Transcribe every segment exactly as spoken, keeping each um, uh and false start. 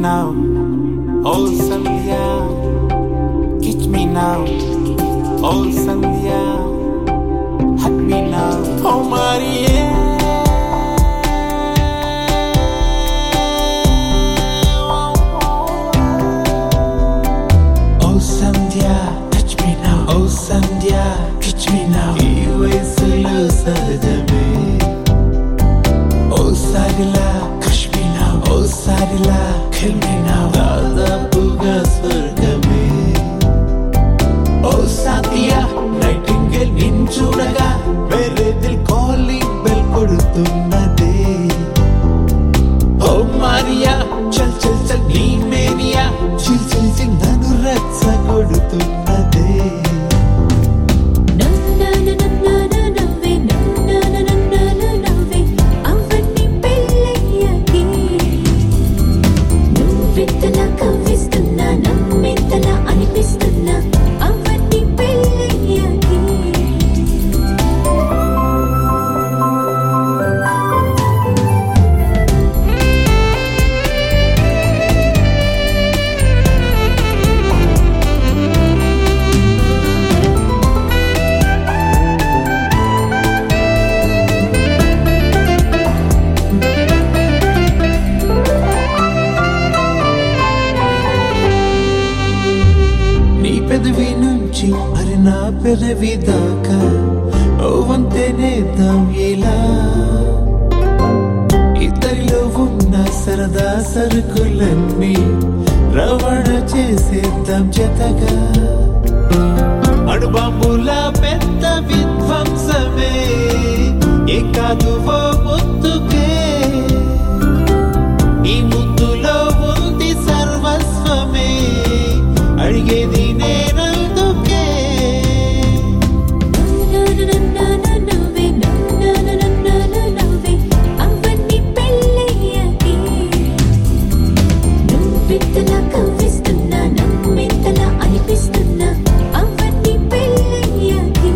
now. Oh Sandhya, catch me now. Oh Sandhya, hug me now. Oh Maria. Oh Sandhya, touch me now. Oh Sandhya, catch me now. Ee vayasulo sahajame. Oh Sarila, crush me now. Oh Sarila, kill me now. Dadapuga swargame. Oh Sandhya, nightingale ninnu chudaga mere dil calling bell kodutunnade. Oh Maria, chal chal chal nee mania. Chil chil chil nanu ratsa kodutunnade. పెదవి నుంచి అరి నా పెదవి దాకా ఓ వంతెనేద్దాం ఇలా ఇద్దరిలో ఉన్న సరదా సరుకులన్నీ రవాణ చేసేద్దాం జతగా అణుబాంబుల పెద్ద విధ్వంసమే ఏ కాదు ఓ ముద్దుకే ఈ ముద్దులో ఉంది సర్వస్వమే అడిగేది నేనందుకే. అవన్నీ పెళ్ళయ్యాకే నువ్వింతలా కవ్విస్తున్నా నమ్మింతలా అనిపిస్తున్నా అవన్నీ పెళ్ళయ్యాకే.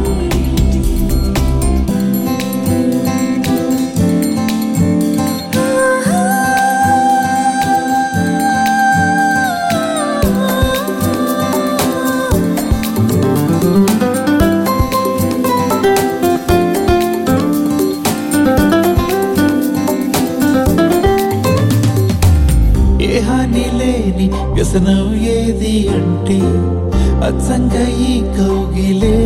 ఏ హాని లేని వ్యసనం ఏది అంటే అచ్చంగా ఈ కౌగిలే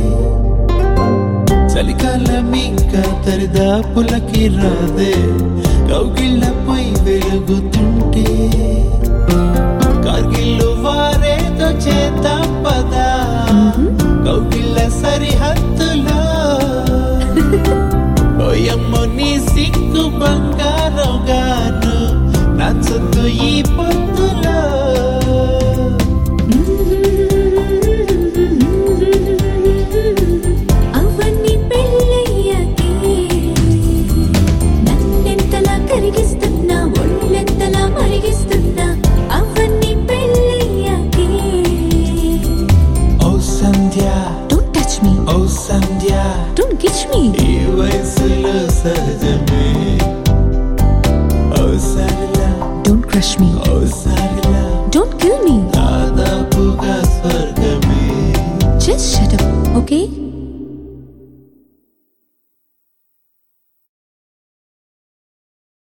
చలికాలం ఇంకా దరిదాపులకి రాదే కౌగిళ్ళపై వెలుగుతుంటే కార్గిల్లు వారేదో చేద్దాం పదా కౌగిళ్ళ సరిహద్దులో ఓయమ్మో నీ సిగ్గు బంగారం గాను నచ్చుతూ ఈ పొద్దులో. అవన్నీ పెళ్ళయ్యాకే నన్నెంతలా కరిగిస్తున్నా ఒళ్ళెంతలా మరిగిస్తున్నా అవన్నీ పెళ్ళయ్యాకే. Oh Sandhya, Don't touch me. oh Sandhya, Don't kiss me. ఈ వయసులో సహజమే. Oh Sarila, Don't crush me. oh Sarila.